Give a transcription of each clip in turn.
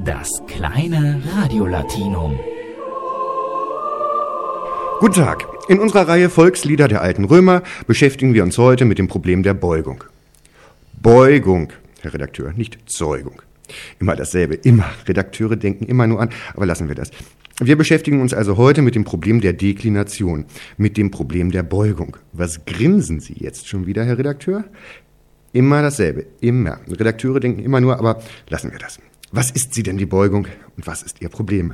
Das kleine Radiolatinum. Guten Tag. In unserer Reihe Volkslieder der alten Römer beschäftigen wir uns heute mit dem Problem der Beugung. Beugung, Herr Redakteur, nicht Zeugung. Immer dasselbe, immer. Redakteure denken immer nur an, aber lassen wir das. Wir beschäftigen uns also heute mit dem Problem der Deklination, mit dem Problem der Beugung. Was grinsen Sie jetzt schon wieder, Herr Redakteur? Immer dasselbe, immer. Redakteure denken immer nur, aber lassen wir das. Was ist sie denn, die Beugung, und was ist ihr Problem?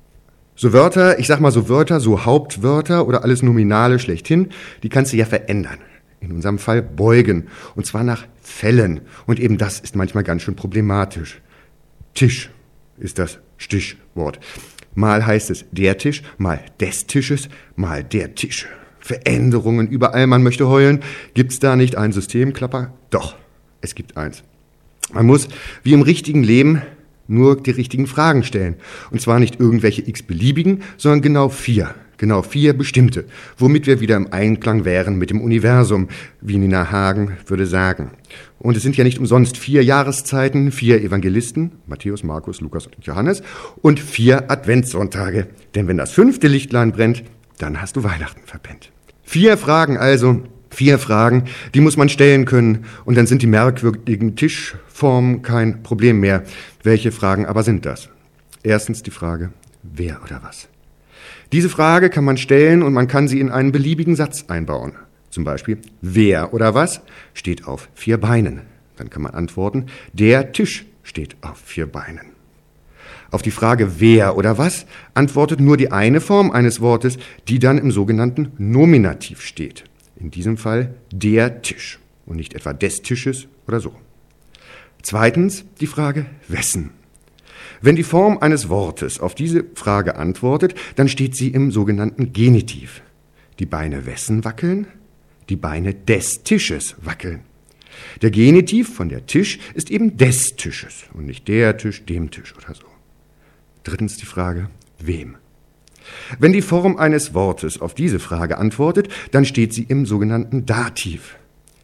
So Wörter, ich sag mal so Wörter, so Hauptwörter oder alles Nominale schlechthin, die kannst du ja verändern. In unserem Fall beugen, und zwar nach Fällen. Und eben das ist manchmal ganz schön problematisch. Tisch ist das Stichwort. Mal heißt es der Tisch, mal des Tisches, mal der Tische. Veränderungen überall, man möchte heulen. Gibt's da nicht einen Systemklapper? Doch, es gibt eins. Man muss, wie im richtigen Leben, nur die richtigen Fragen stellen. Und zwar nicht irgendwelche x-beliebigen, sondern genau vier bestimmte, womit wir wieder im Einklang wären mit dem Universum, wie Nina Hagen würde sagen. Und es sind ja nicht umsonst 4 Jahreszeiten, 4 Evangelisten, Matthäus, Markus, Lukas und Johannes, und 4 Adventssonntage. Denn wenn das 5. Lichtlein brennt, dann hast du Weihnachten verpennt. 4 Fragen also, 4 Fragen, die muss man stellen können, und dann sind die merkwürdigen Tischformen kein Problem mehr. Welche Fragen aber sind das? Erstens die Frage, wer oder was? Diese Frage kann man stellen und man kann sie in einen beliebigen Satz einbauen. Zum Beispiel, wer oder was steht auf 4 Beinen? Dann kann man antworten, der Tisch steht auf 4 Beinen. Auf die Frage, wer oder was, antwortet nur die eine Form eines Wortes, die dann im sogenannten Nominativ steht. In diesem Fall der Tisch und nicht etwa des Tisches oder so. Zweitens die Frage, wessen? Wenn die Form eines Wortes auf diese Frage antwortet, dann steht sie im sogenannten Genitiv. Die Beine wessen wackeln? Die Beine des Tisches wackeln. Der Genitiv von der Tisch ist eben des Tisches und nicht der Tisch, dem Tisch oder so. Drittens die Frage, wem? Wenn die Form eines Wortes auf diese Frage antwortet, dann steht sie im sogenannten Dativ.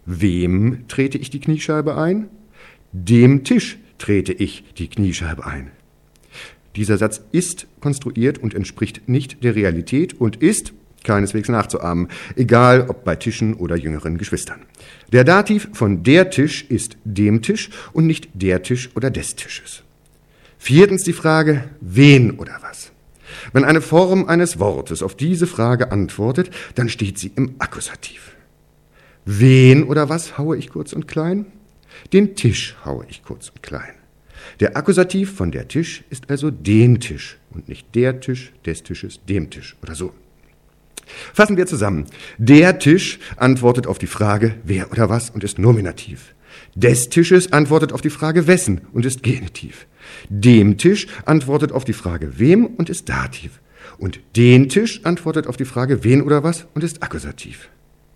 Wem trete ich die Kniescheibe ein? Dem Tisch trete ich die Kniescheibe ein. Dieser Satz ist konstruiert und entspricht nicht der Realität und ist keineswegs nachzuahmen, egal ob bei Tischen oder jüngeren Geschwistern. Der Dativ von der Tisch ist dem Tisch und nicht der Tisch oder des Tisches. Viertens die Frage, wen oder was? Wenn eine Form eines Wortes auf diese Frage antwortet, dann steht sie im Akkusativ. Wen oder was haue ich kurz und klein? Den Tisch haue ich kurz und klein. Der Akkusativ von der Tisch ist also den Tisch und nicht der Tisch, des Tisches, dem Tisch oder so. Fassen wir zusammen. Der Tisch antwortet auf die Frage, wer oder was, und ist Nominativ. Des Tisches antwortet auf die Frage, wessen, und ist Genitiv. Dem Tisch antwortet auf die Frage, wem, und ist Dativ. Und den Tisch antwortet auf die Frage, wen oder was, und ist Akkusativ.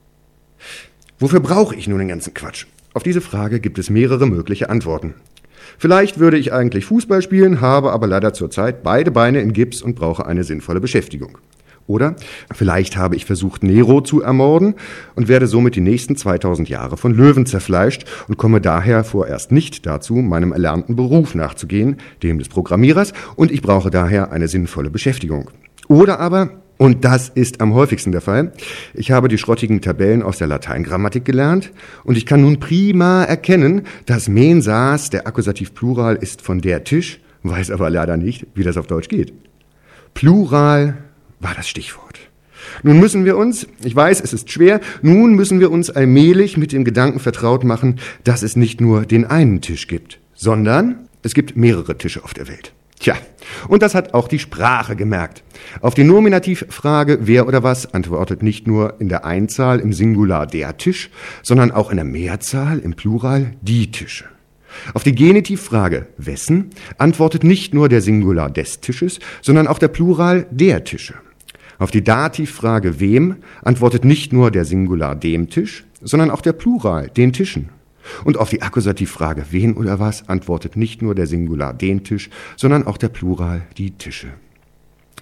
Wofür brauche ich nun den ganzen Quatsch? Auf diese Frage gibt es mehrere mögliche Antworten. Vielleicht würde ich eigentlich Fußball spielen, habe aber leider zurzeit beide Beine in Gips und brauche eine sinnvolle Beschäftigung. Oder vielleicht habe ich versucht, Nero zu ermorden und werde somit die nächsten 2000 Jahre von Löwen zerfleischt und komme daher vorerst nicht dazu, meinem erlernten Beruf nachzugehen, dem des Programmierers, und ich brauche daher eine sinnvolle Beschäftigung. Oder aber, und das ist am häufigsten der Fall, ich habe die schrottigen Tabellen aus der Lateingrammatik gelernt und ich kann nun prima erkennen, dass Mensas, der Akkusativ Plural, ist von der Tisch, weiß aber leider nicht, wie das auf Deutsch geht. Plural war das Stichwort. Nun müssen wir uns, ich weiß, es ist schwer, nun müssen wir uns allmählich mit dem Gedanken vertraut machen, dass es nicht nur den einen Tisch gibt, sondern es gibt mehrere Tische auf der Welt. Tja, und das hat auch die Sprache gemerkt. Auf die Nominativfrage, wer oder was, antwortet nicht nur in der Einzahl im Singular der Tisch, sondern auch in der Mehrzahl im Plural die Tische. Auf die Genitivfrage, wessen, antwortet nicht nur der Singular des Tisches, sondern auch der Plural der Tische. Auf die Dativfrage, wem, antwortet nicht nur der Singular dem Tisch, sondern auch der Plural den Tischen. Und auf die Akkusativfrage, wen oder was, antwortet nicht nur der Singular den Tisch, sondern auch der Plural die Tische.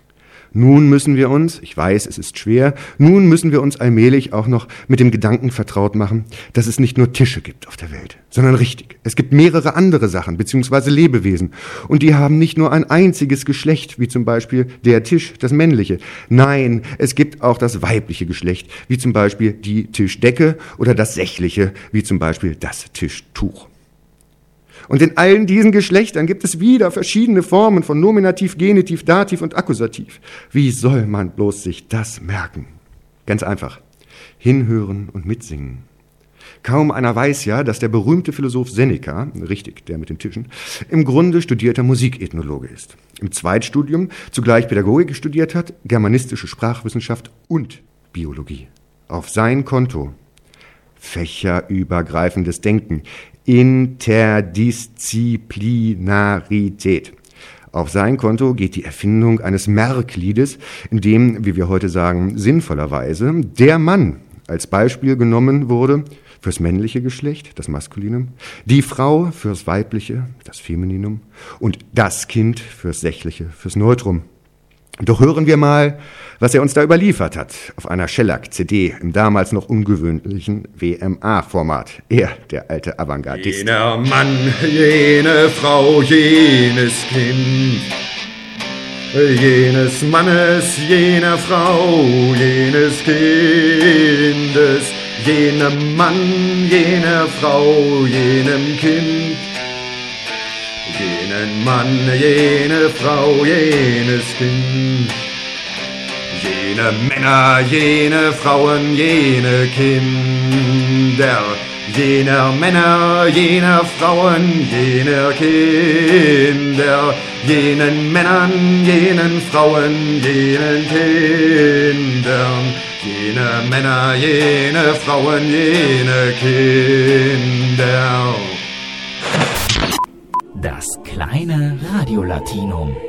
Nun müssen wir uns, ich weiß, es ist schwer, nun müssen wir uns allmählich auch noch mit dem Gedanken vertraut machen, dass es nicht nur Tische gibt auf der Welt, sondern richtig. Es gibt mehrere andere Sachen bzw. Lebewesen und die haben nicht nur ein einziges Geschlecht, wie zum Beispiel der Tisch, das männliche. Nein, es gibt auch das weibliche Geschlecht, wie zum Beispiel die Tischdecke oder das sächliche, wie zum Beispiel das Tischtuch. Und in allen diesen Geschlechtern gibt es wieder verschiedene Formen von Nominativ, Genitiv, Dativ und Akkusativ. Wie soll man bloß sich das merken? Ganz einfach. Hinhören und mitsingen. Kaum einer weiß ja, dass der berühmte Philosoph Seneca, richtig, der mit den Tischen, im Grunde studierter Musikethnologe ist. Im Zweitstudium zugleich Pädagogik studiert hat, germanistische Sprachwissenschaft und Biologie. Auf sein Konto fächerübergreifendes Denken, Interdisziplinarität. Auf sein Konto geht die Erfindung eines Merkliedes, in dem, wie wir heute sagen, sinnvollerweise der Mann als Beispiel genommen wurde fürs männliche Geschlecht, das Maskulinum, die Frau fürs weibliche, das Femininum und das Kind fürs sächliche, fürs Neutrum. Doch hören wir mal, was er uns da überliefert hat, auf einer Shellac-CD im damals noch ungewöhnlichen WMA-Format. Er, der alte Avantgardist. Jener Mann, jene Frau, jenes Kind, jenes Mannes, jener Frau, jenes Kindes, jenem Mann, jener Frau, jenem Kind. Jenen Mann, jene Frau, jenes Kind, jene Männer, jene Frauen, jene Kinder, jener Männer, jener Frauen, jener Kinder, jenen Männern, jenen Frauen, jenen Kindern, jene Männer, jene Frauen, jene Kinder. Das kleine Radio Latinum.